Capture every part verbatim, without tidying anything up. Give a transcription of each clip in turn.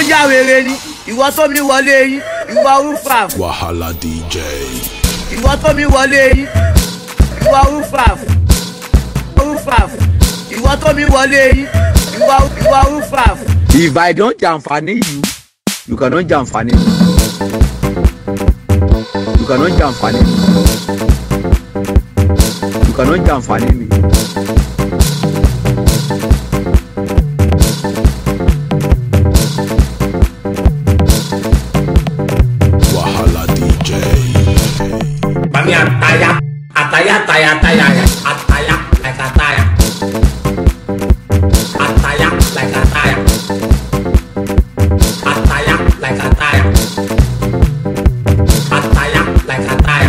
yá wèrè ni ìwọ tó mi wọlé yín ìwọ rúfàf. Wahala D J. ìwọ tó mi wọlé yín ìwọ rúfàf rúfàf ìwọ tó mi wọlé yín ìwọ ìwọ rúfàf. If I don't jàǹfààní you, you cannot jàǹfààní me. You cannot jàǹfààní me. You cannot jàǹfààní me. Wahala D J. Mami ataya, ataya, ataya, ataya, ataya, like ataya, ataya, like ataya, ataya, like ataya, ataya, like ataya.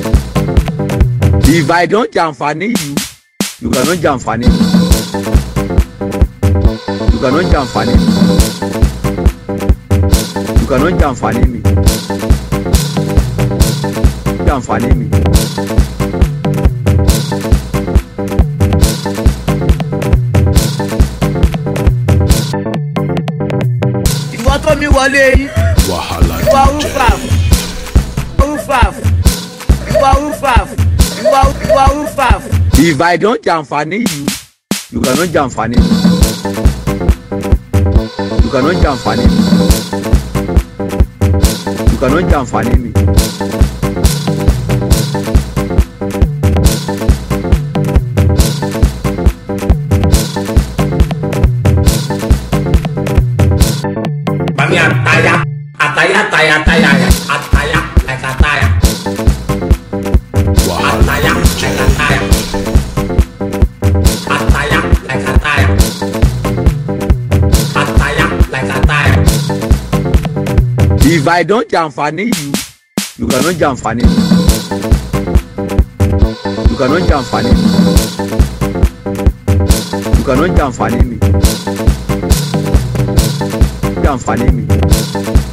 If I don't jàǹfààní you, you cannot jàǹfààní me. You cannot jàǹfààní me. You cannot jàǹfààní me. Jàǹfààní me. ìwọ tó mi wọlé yín Wahala ìwọ D J. rúfàf rúfàf ìwọ rúfàf ìwọ ìwọ rúfàf. If I don't jàǹfààní you, you cannot jàǹfààní me. You cannot jàǹfààní me. You cannot jàǹfààní me. Mami ataya, ataya, ataya, ataya, ataya, like ataya, Wahala ataya, D J. like ataya, ataya, like ataya, ataya, like ataya. If I don't jàǹfààní you, you cannot jàǹfààní me. You cannot jàǹfààní me. You cannot jàǹfààní me. Jàǹfààní me.